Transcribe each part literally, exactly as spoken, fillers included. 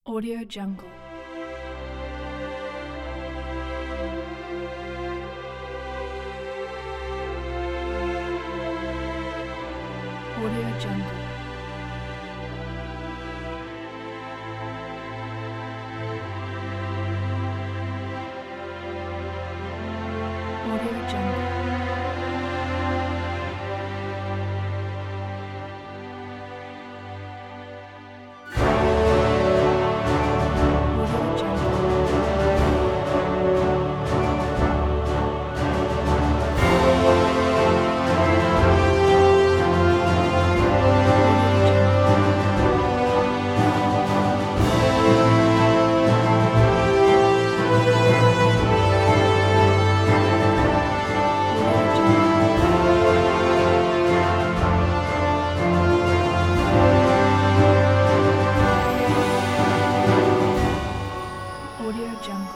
Audio Jungle. Audio Jungle. Audio Jungle. Audio Jungle. Audio Jungle. Audio Jungle. Audio Jungle.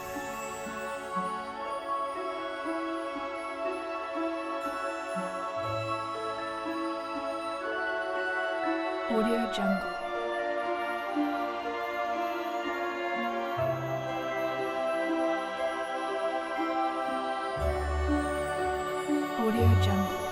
Audio Jungle. Audio Jungle.